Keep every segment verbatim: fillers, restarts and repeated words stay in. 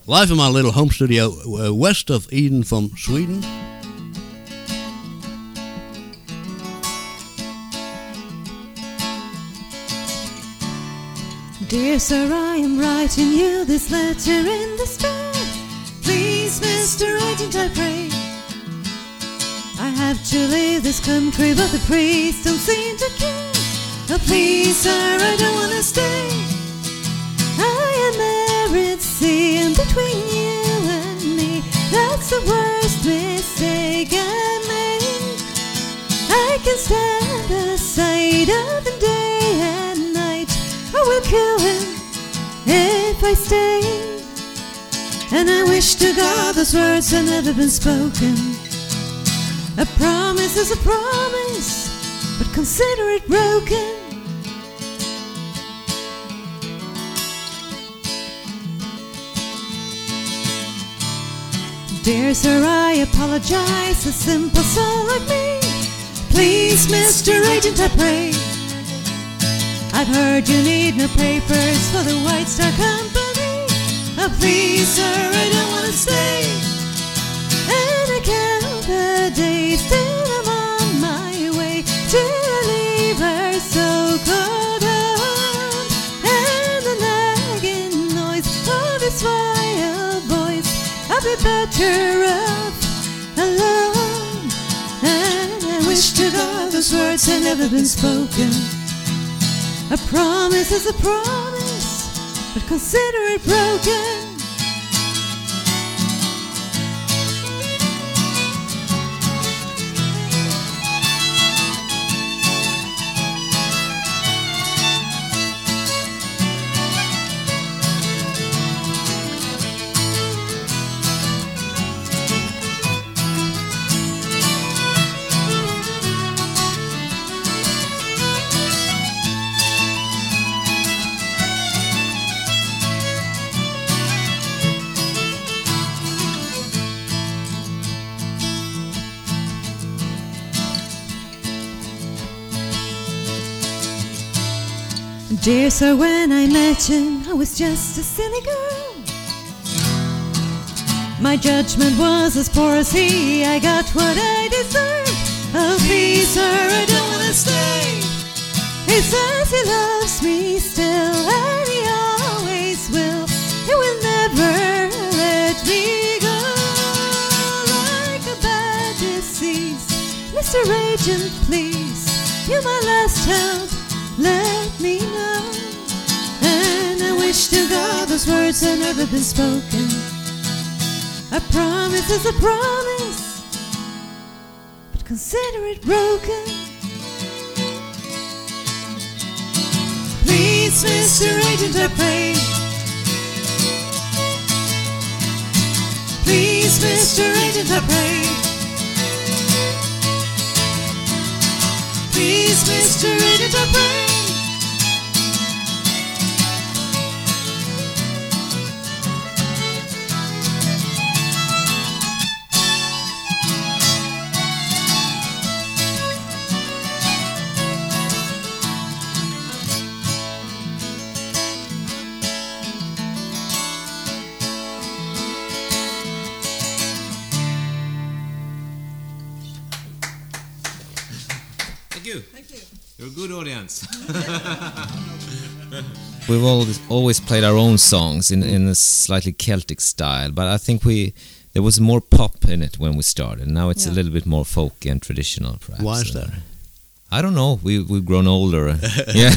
Live in my little home studio uh, west of Eden from Sweden. Dear sir, I am writing you this letter in despair. Please, Mister Agent, I pray. I have to leave this country, but the priests don't seem to care. Oh, please, sir, I don't want to stay. I am married, see, and between you and me, that's the worst mistake I made. I can stand the sight of the day and night. I will kill him if I stay. And I wish to God those words had never been spoken. A promise is a promise, but consider it broken. Dear sir, I apologize, a simple soul like me. Please, Mister Agent, I pray. I've heard you need no papers for the White Star Company. Oh, please, sir, I don't want to stay. And I count the days till I'm on my way to leave her so cold home. And the nagging noise of his wild voice, I'll be better off alone. And I wish to God those words had never been spoken. A promise is a promise, but consider it broken. Dear sir, when I met him, I was just a silly girl. My judgment was as poor as he. I got what I deserved. Oh, please, sir, I don't want to stay. He says he loves me still, and he always will. He will never let me go. Like a bad disease, Mister Agent, please, you're my last help. Let me know. And I wish to God those words had never been spoken. A promise is a promise, but consider it broken. Please, Mister Agent, I pray. Please, Mister Agent, I pray. Please, Mister Agent, I pray. Thank you. Thank you. You're a good audience. We've always always played our own songs in in a slightly Celtic style, but I think we there was more pop in it when we started. Now it's Yeah. a little bit more folky and traditional, perhaps. Why is that? I don't know. We we've grown older. Yeah.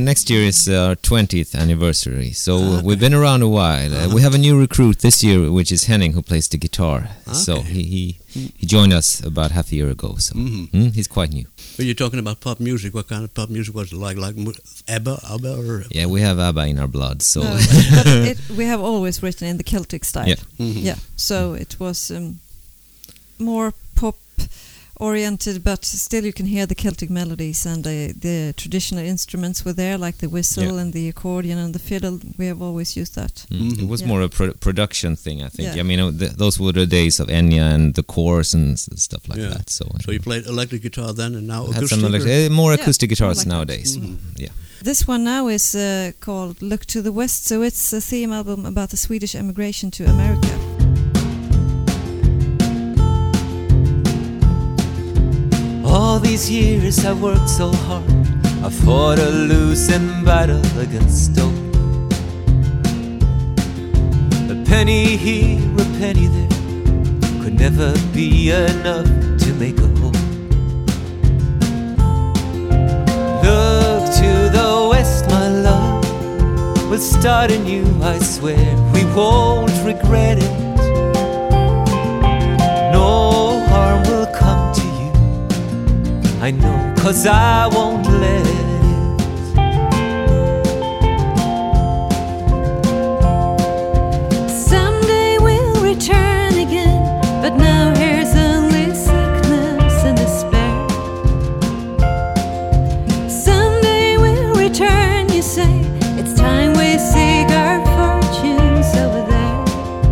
next year is our twentieth anniversary, so Okay. we've been around a while. Uh, we have a new recruit this year, which is Henning, who plays the guitar. So Okay. he, he he joined us about half a year ago. So Mhm. mm, he's quite new. When you're talking about pop music, what kind of pop music was it like? Like mu- ABBA, ABBA, or Yeah, we have ABBA in our blood. So No, but it, we have always written in the Celtic style. Yeah. Mhm. Yeah, so it was um, more pop oriented, but still you can hear the Celtic melodies, and the, the traditional instruments were there, like the whistle Yeah. and the accordion and the fiddle. We have always used that. mm, Mhm. it was Yeah. more a pro- production thing, I think. Yeah. I mean, uh, th- those were the days of Enya and the chorus and s- stuff like Yeah. that. So, So you played electric guitar then, and now had acoustic? some elect- or- uh, more Yeah, acoustic guitars more like that. nowadays. Mhm. Yeah. This one now is uh, called Look to the West, so it's a theme album about the Swedish emigration to America. All these years I worked so hard, I fought a losing battle against hope. A penny here, a penny there, could never be enough to make a home. Look to the west, my love, we'll start anew, I swear, we won't regret it. No harm will come to you, I know, 'cause I won't let it. Someday we'll return again, but now here's only sickness and despair. Someday we'll return, you say, it's time we seek our fortunes over there.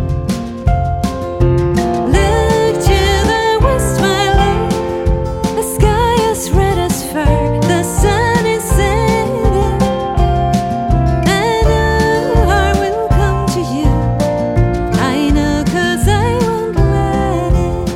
Look to the west, my love, the sky is red as fur, the sun is setting, and no harm will come to you. I know, 'cause I won't let it.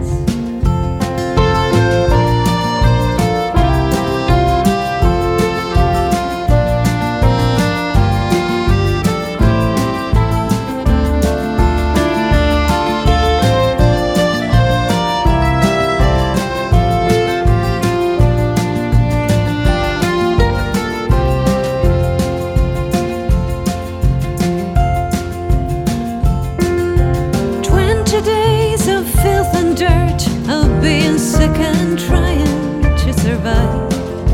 Twenty days of filth and dirt, of being sick and trying to survive.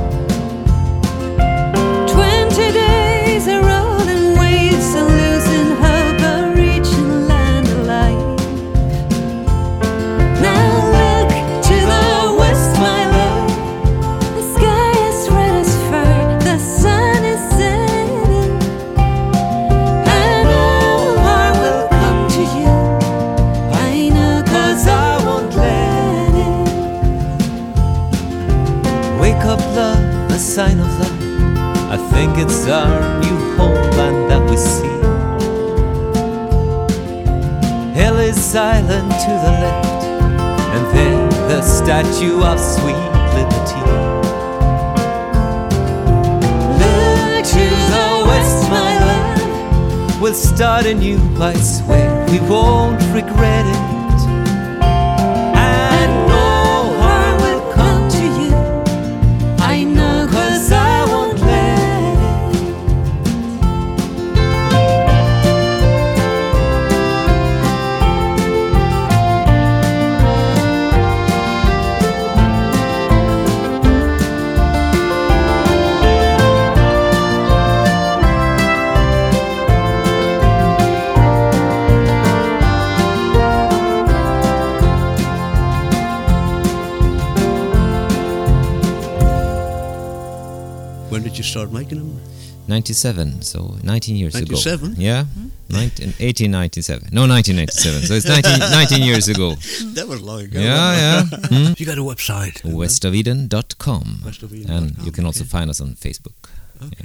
Twenty days of rolling waves and losing hope of reaching land alive. Now look to the west, my love, the sky is red as fur, the sun is setting, and no harm will come to you. I know, 'cause I won't let it. Wake up, love, a sign of life. I think it's our new homeland that we see. Hell is silent to the left, and then the statue of sweet liberty. Look to the west, my love, we'll start anew, I swear, we won't regret it. And no harm will come to you, I know, 'cause I won't let it. When did you start making them? ninety-seven, so nineteen years ninety-seven? ago. Yeah, nineteen, eighteen ninety-seven. No, nineteen ninety-seven. So it's nineteen, nineteen years ago. That was long ago. Yeah, yeah. Mm. You got a website? west of eden dot com. west of eden dot com, And you can also okay. find us on Facebook. Okay.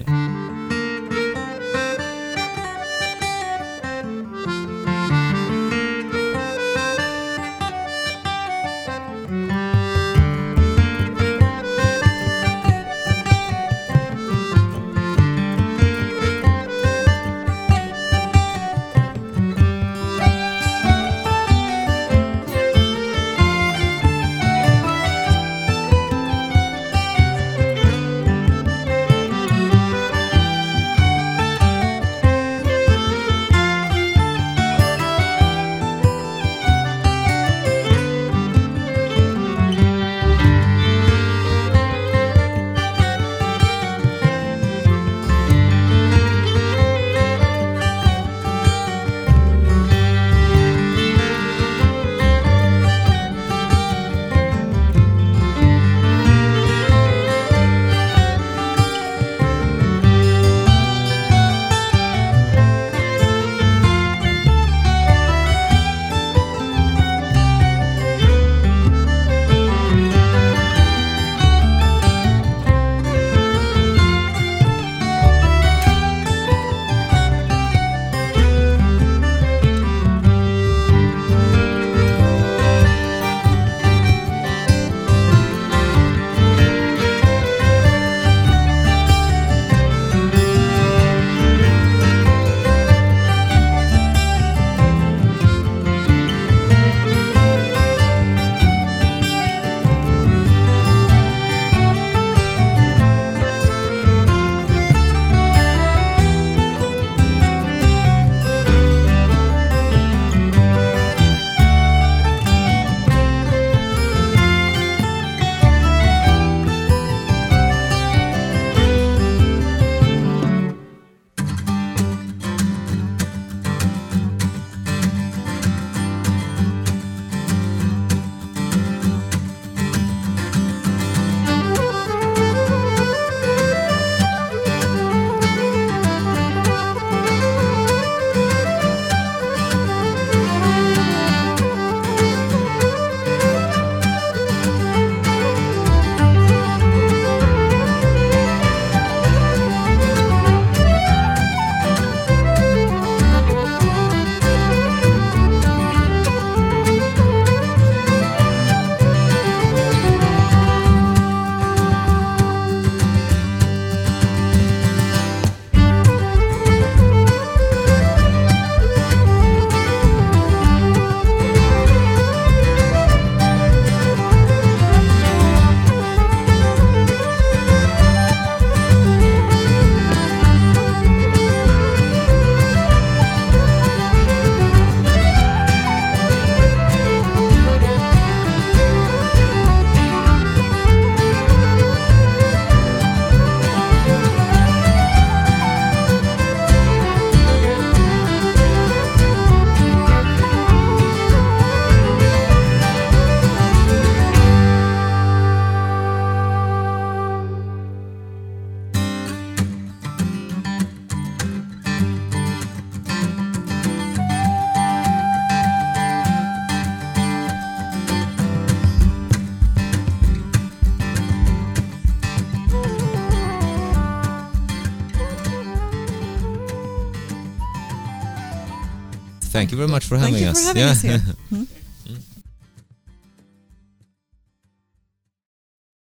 Thank you very much for having Thank you us. for having yeah. us here. Hmm?